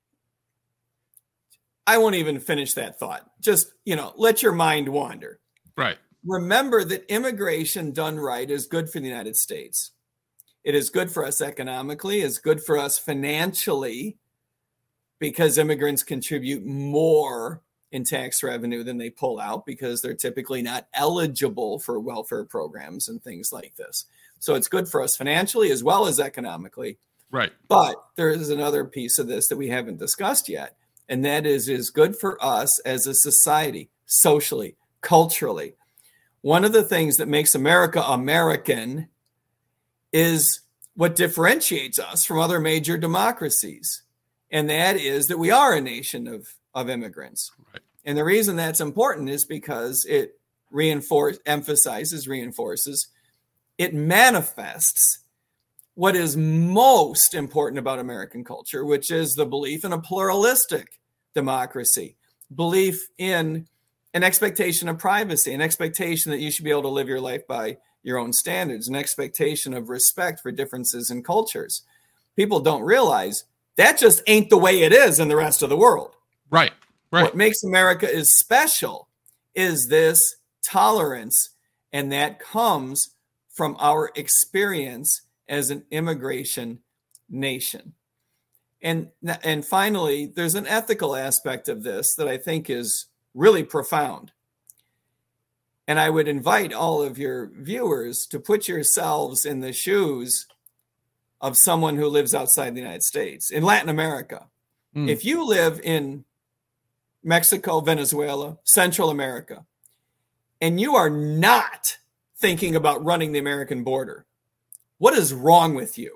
I won't even finish that thought. Just, you know, let your mind wander. Right. Remember that immigration done right is good for the United States. It is good for us economically, it's good for us financially, because immigrants contribute more in tax revenue than they pull out because they're typically not eligible for welfare programs and things like this. So it's good for us financially as well as economically. Right. But there is another piece of this that we haven't discussed yet, and that is is good for us as a society, socially, culturally. One of the things that makes America American is what differentiates us from other major democracies. And that is that we are a nation of, of immigrants. Right. And the reason that's important is because it reinforce, emphasizes, reinforces, it manifests what is most important about American culture, which is the belief in a pluralistic democracy, belief in an expectation of privacy, an expectation that you should be able to live your life by your own standards, an expectation of respect for differences in cultures. People don't realize that just ain't the way it is in the rest of the world. Right, right. What makes America is special is this tolerance, and that comes from our experience as an immigration nation. And, and finally, there's an ethical aspect of this that I think is really profound. And I would invite all of your viewers to put yourselves in the shoes of someone who lives outside the United States, in Latin America. Mm. If you live in Mexico, Venezuela, Central America, and you are not thinking about running the American border, what is wrong with you?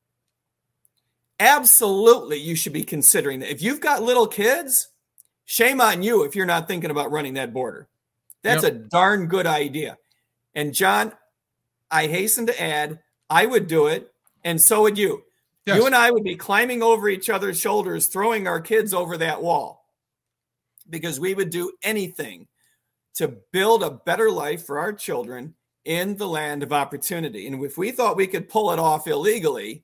Absolutely, you should be considering that. If you've got little kids, shame on you if you're not thinking about running that border. That's yep. a darn good idea. And John, I hasten to add, I would do it, and so would you. Yes. You and I would be climbing over each other's shoulders, throwing our kids over that wall, because we would do anything to build a better life for our children in the land of opportunity. And if we thought we could pull it off illegally,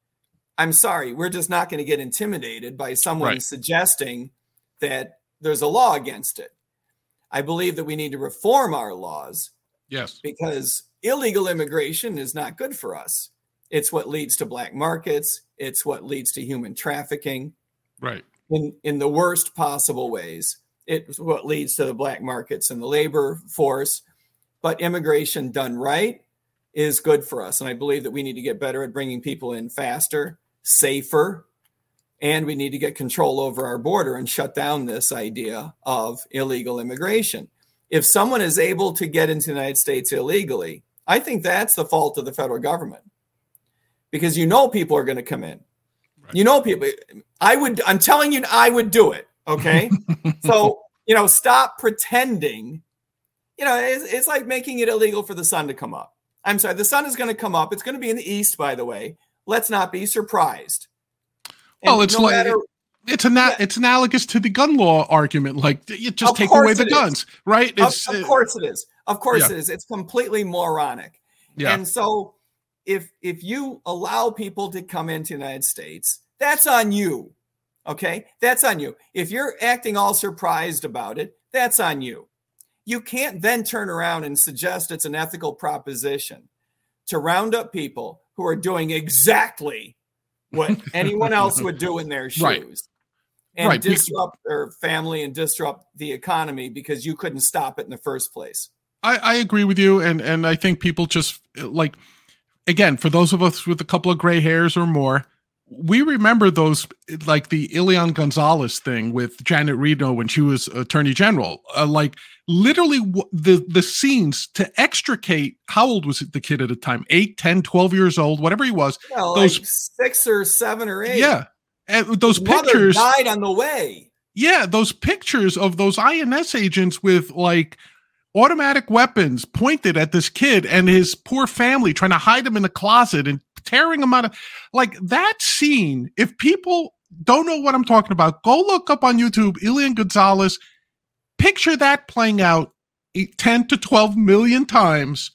I'm sorry, we're just not going to get intimidated by someone right. suggesting that there's a law against it. I believe that we need to reform our laws. Yes. Because illegal immigration is not good for us. It's what leads to black markets. It's what leads to human trafficking. Right. In, in the worst possible ways. It's what leads to the black markets and the labor force. But immigration done right is good for us. And I believe that we need to get better at bringing people in faster, safer, and we need to get control over our border and shut down this idea of illegal immigration. If someone is able to get into the United States illegally, I think that's the fault of the federal government, because you know people are going to come in. Right. You know people. I would. I'm telling you, I would do it. Okay, so you know, stop pretending. You know, it's, it's like making it illegal for the sun to come up. I'm sorry, the sun is going to come up. It's going to be in the east, by the way. Let's not be surprised. Well, it's no like matter, it's ana- yeah. it's analogous to the gun law argument. Like, you just of take away the guns, is. right? It's, of, of course it is. Of course yeah. it is. It's completely moronic. Yeah. And so, if if you allow people to come into the United States, that's on you. Okay, that's on you. If you're acting all surprised about it, that's on you. You can't then turn around and suggest it's an ethical proposition to round up people who are doing exactly what anyone else would do in their shoes right. and right. disrupt their family and disrupt the economy because you couldn't stop it in the first place. I, I agree with you. And, and I think people just like, again, for those of us with a couple of gray hairs or more, we remember those, like the Elian Gonzalez thing with Janet Reno when she was Attorney General, uh, like literally w- the, the scenes to extricate, how old was it, the kid at the time? eight, ten, twelve years old, whatever he was. Well, those like six or seven or eight. Yeah. And those His pictures mother died on the way. Yeah. Those pictures of those I N S agents with like automatic weapons pointed at this kid and his poor family, trying to hide him in the closet and tearing him out of, like that scene. If people don't know what I'm talking about, go look up on YouTube, Elian Gonzalez. Picture that playing out eight, ten to twelve million times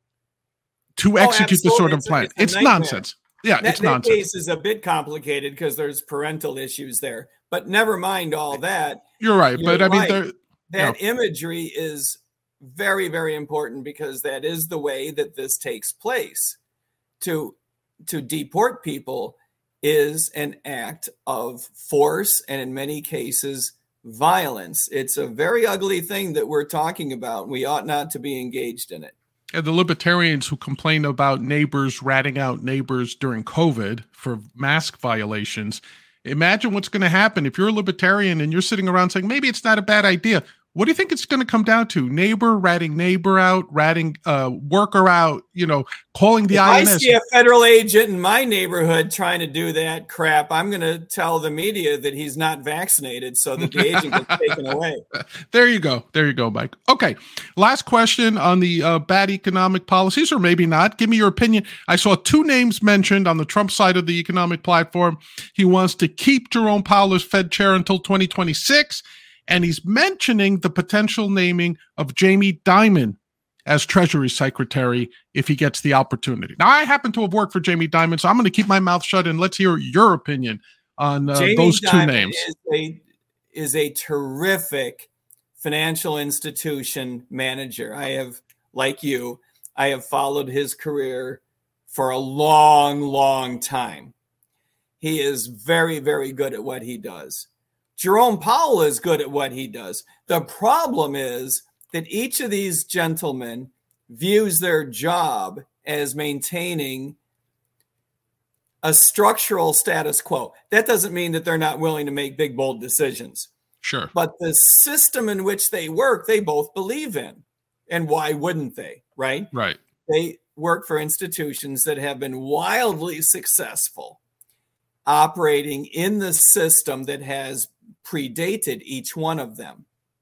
to execute oh, the sort of plan. It's, it's, it's nonsense. Yeah, that, it's that nonsense. Case is a bit complicated because there's parental issues there, but never mind all that. You're right. You're but I mean, right. that you know. imagery is very, very important because that is the way that this takes place. To to deport people is an act of force and in many cases violence. It's a very ugly thing that we're talking about. We ought not to be engaged in it. And the libertarians who complain about neighbors ratting out neighbors during COVID for mask violations, imagine what's going to happen if you're a libertarian and you're sitting around saying, maybe it's not a bad idea. What do you think it's going to come down to? Neighbor ratting neighbor out, ratting uh, worker out, you know, calling the if I N S. I see a federal agent in my neighborhood trying to do that crap, I'm going to tell the media that he's not vaccinated so that the agent gets taken away. There you go. There you go, Mike. Okay. Last question on the uh, bad economic policies, or maybe not. Give me your opinion. I saw two names mentioned on the Trump side of the economic platform. He wants to keep Jerome Powell as Fed chair until twenty twenty-six. And he's mentioning the potential naming of Jamie Dimon as Treasury Secretary if he gets the opportunity. Now, I happen to have worked for Jamie Dimon, so I'm going to keep my mouth shut and let's hear your opinion on uh, those two Dimon names. Is a, is a terrific financial institution manager. I have, like you, I have followed his career for a long, long time. He is very, very good at what he does. Jerome Powell is good at what he does. The problem is that each of these gentlemen views their job as maintaining a structural status quo. That doesn't mean that they're not willing to make big, bold decisions. Sure. But the system in which they work, they both believe in. And why wouldn't they, right? Right. They work for institutions that have been wildly successful operating in the system that has predated each one of them.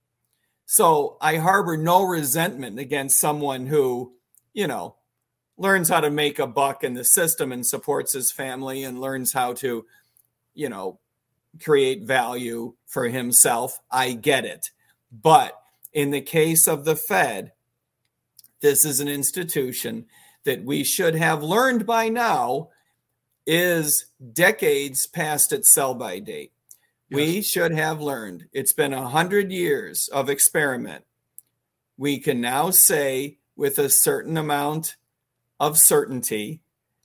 So I harbor no resentment against someone who, you know, learns how to make a buck in the system and supports his family and learns how to, you know, create value for himself. I get it. But in the case of the Fed, this is an institution that we should have learned by now is decades past its sell-by date. Yes. We should have learned. It's been a hundred years of experiment. We can now say with a certain amount of certainty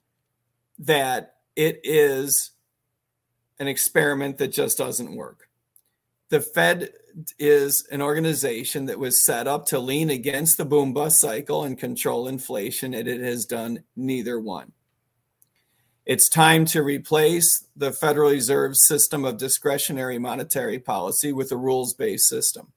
that it is an experiment that just doesn't work. The Fed is an organization that was set up to lean against the boom bust cycle and control inflation, and it has done neither one. It's time to replace the Federal Reserve's system of discretionary monetary policy with a rules-based system.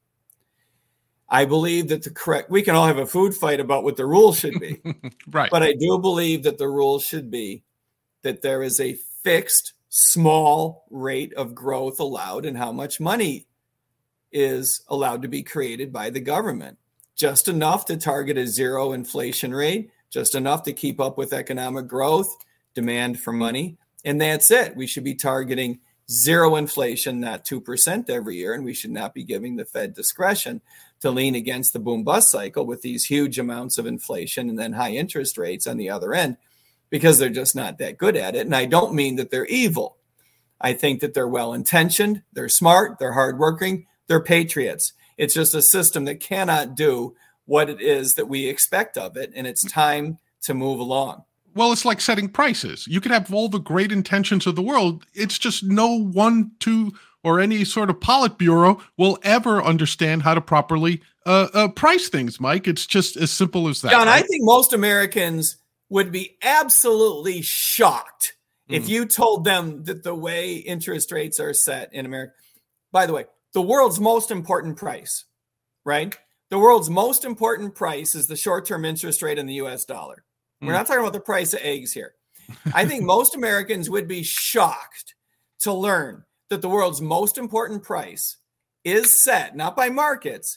I believe that the correct, we can all have a food fight about what the rules should be. Right. But I do believe that the rules should be that there is a fixed small rate of growth allowed and how much money is allowed to be created by the government. Just enough to target a zero inflation rate, just enough to keep up with economic growth, demand for money, and that's it. We should be targeting zero inflation, not two percent every year, and we should not be giving the Fed discretion to lean against the boom-bust cycle with these huge amounts of inflation and then high interest rates on the other end, because they're just not that good at it. And I don't mean that they're evil. I think that they're well-intentioned, they're smart, they're hardworking, they're patriots. It's just a system that cannot do what it is that we expect of it, and it's time to move along. Well, it's like setting prices. You could have all the great intentions of the world. It's just no one, two, or any sort of Politburo will ever understand how to properly uh, uh, price things, Mike. It's just as simple as that. John, right? I think most Americans would be absolutely shocked If you told them that the way interest rates are set in America, by the way, the world's most important price, right? The world's most important price is the short-term interest rate in the U S dollar. We're mm. not talking about the price of eggs here. I think most Americans would be shocked to learn that the world's most important price is set not by markets,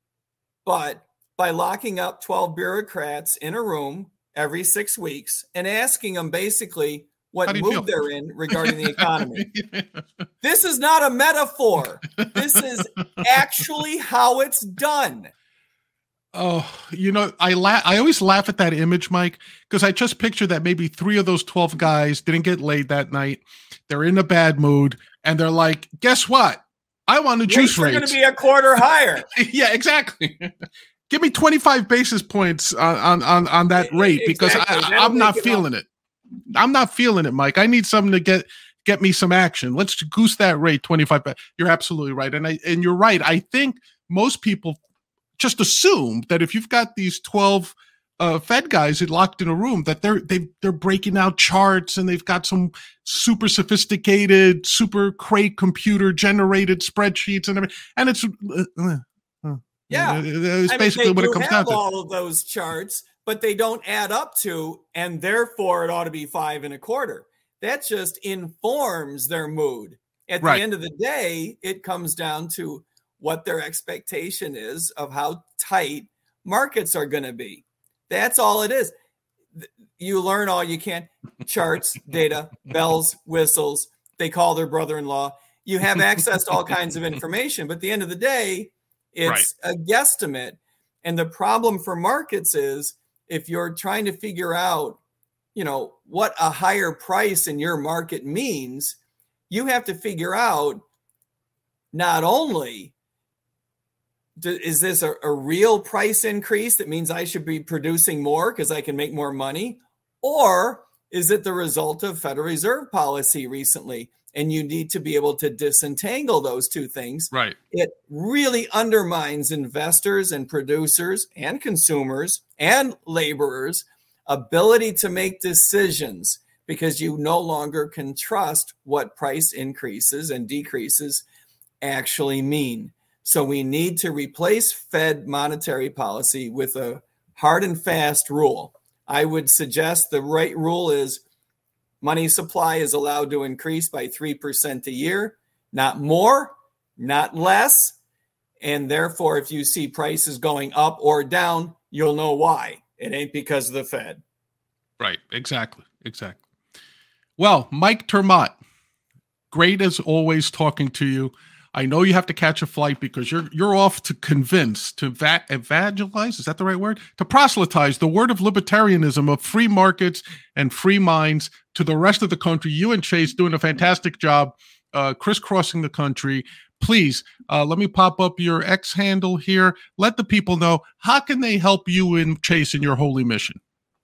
but by locking up twelve bureaucrats in a room every six weeks and asking them basically what mood feel? they're in regarding the economy. This is not a metaphor. This is actually how it's done. Oh, you know, I la- I always laugh at that image, Mike, because I just picture that maybe three of those twelve guys didn't get laid that night. They're in a bad mood, and they're like, guess what? I want a juice rate. It's going to be a quarter higher. Yeah, exactly. Give me twenty-five basis points on, on, on that rate because exactly. I, I'm not feeling it. I'm not feeling it, Mike. I need something to get get me some action. Let's goose that rate twenty-five. You're absolutely right. And I and you're right. I think most people just assume that if you've got these twelve uh, Fed guys locked in a room, that they're they they're breaking out charts and they've got some super sophisticated, super cray computer generated spreadsheets and everything. And it's uh, uh, yeah, it's basically I mean, what it comes down to. All of those charts, but they don't add up to, and therefore it ought to be five and a quarter. That just informs their mood. At right. the end of the day, it comes down to what their expectation is of how tight markets are going to be. That's all it is. You learn all you can. Charts, data, bells, whistles. They call their brother-in-law. You have access to all kinds of information. But at the end of the day, it's right. a guesstimate. And the problem for markets is if you're trying to figure out, you know, what a higher price in your market means, you have to figure out not only is this a, a real price increase that means I should be producing more because I can make more money, or is it the result of Federal Reserve policy recently? And you need to be able to disentangle those two things. Right. It really undermines investors and producers and consumers and laborers' ability to make decisions because you no longer can trust what price increases and decreases actually mean. So we need to replace Fed monetary policy with a hard and fast rule. I would suggest the right rule is money supply is allowed to increase by three percent a year, not more, not less. And therefore, if you see prices going up or down, you'll know why. It ain't because of the Fed. Right. Exactly. Exactly. Well, Mike Termott, great as always talking to you. I know you have to catch a flight because you're you're off to convince, to va- evangelize, is that the right word? To proselytize the word of libertarianism, of free markets and free minds to the rest of the country. You and Chase doing a fantastic job uh, crisscrossing the country. Please, uh, let me pop up your X handle here. Let the people know, how can they help you in Chase in your holy mission?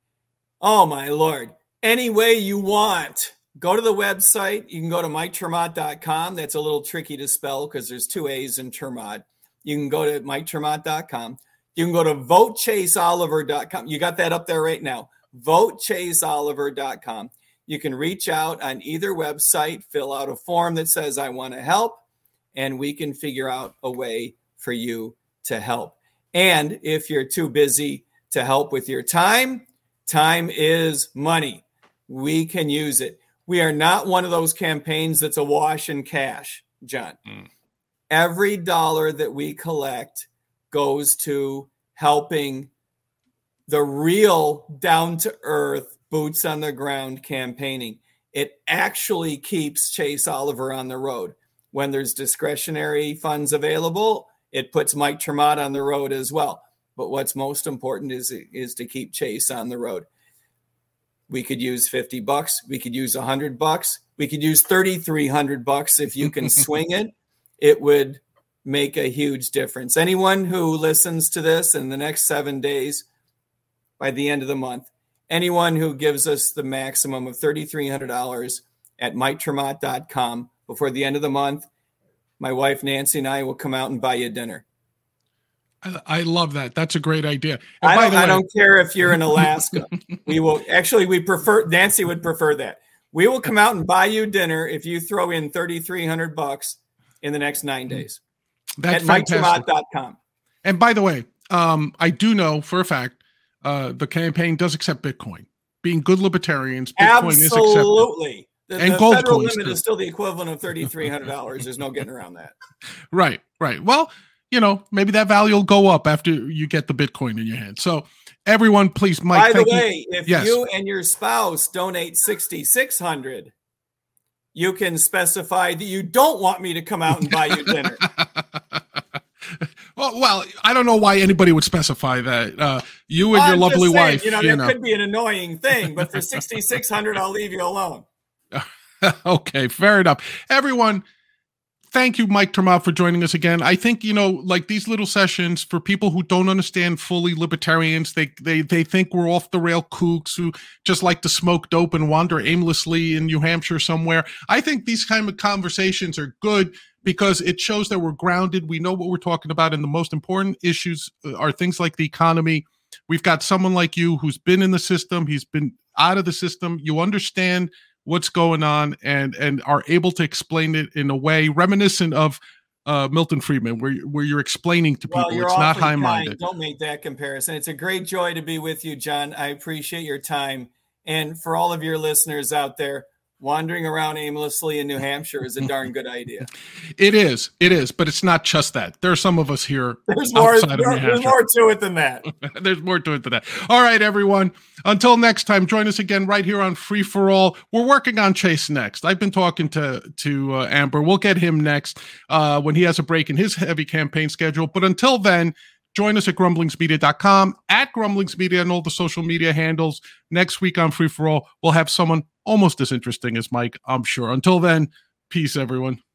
Oh, my Lord. Any way you want. Go to the website. You can go to mike termott dot com. That's a little tricky to spell because there's two A's in Termott. You can go to mike termott dot com. You can go to vote chase oliver dot com. You got that up there right now. vote chase oliver dot com. You can reach out on either website, fill out a form that says, I want to help, and we can figure out a way for you to help. And if you're too busy to help with your time, time is money. We can use it. We are not one of those campaigns that's a wash in cash, John. Mm. Every dollar that we collect goes to helping the real down-to-earth, boots-on-the-ground campaigning. It actually keeps Chase Oliver on the road. When there's discretionary funds available, it puts Mike Termott on the road as well. But what's most important is, is to keep Chase on the road. We could use fifty bucks. We could use one hundred bucks. We could use thirty-three hundred bucks. If you can swing it, it would make a huge difference. Anyone who listens to this in the next seven days, by the end of the month, anyone who gives us the maximum of three thousand three hundred dollars at mike termott dot com before the end of the month, my wife, Nancy, and I will come out and buy you dinner. I love that. That's a great idea. And I don't, way, I don't care if you're in Alaska. We will actually, we prefer, Nancy would prefer that. We will come out and buy you dinner if you throw in thirty-three hundred bucks in the next nine days. That's at mike tremont dot com. And by the way, um, I do know for a fact uh, the campaign does accept Bitcoin. Being good libertarians, Bitcoin is accepted. Absolutely. The, and the gold federal coins limit too. is still the equivalent of thirty-three hundred dollars. There's no getting around that. Right, right. Well, you know, maybe that value will go up after you get the Bitcoin in your hand. So everyone, please, Mike. By the thank way, you. if Yes. you and your spouse donate sixty-six hundred dollars, you can specify that you don't want me to come out and buy you dinner. well, well, I don't know why anybody would specify that. Uh, you and Well, your I'm lovely just saying, wife, you know, you that know. could be an annoying thing, but for sixty-six hundred dollars, I'll leave you alone. Okay, fair enough. Everyone, thank you, Mike Tremont, for joining us again. I think, you know, like these little sessions for people who don't understand fully libertarians, they they they think we're off the rail kooks who just like to smoke dope and wander aimlessly in New Hampshire somewhere. I think these kind of conversations are good because it shows that we're grounded. We know what we're talking about, and the most important issues are things like the economy. We've got someone like you who's been in the system. He's been out of the system. You understand what's going on and and are able to explain it in a way reminiscent of uh, Milton Friedman, where, where you're explaining to people. Well, you're it's not awfully high-minded. kind. Don't make that comparison. It's a great joy to be with you, John. I appreciate your time. And for all of your listeners out there, wandering around aimlessly in New Hampshire is a darn good idea. It is. It is. But it's not just that. There are some of us here There's more, outside of there, New there's Hampshire. more to it than that. There's more to it than that. All right, everyone. Until next time, join us again right here on Free for All. We're working on Chase next. I've been talking to to uh, Amber. We'll get him next uh, when he has a break in his heavy campaign schedule. But until then, join us at grumblings media dot com, at grumblings media and all the social media handles. Next week on Free for All, we'll have someone almost as interesting as Mike, I'm sure. Until then, peace, everyone.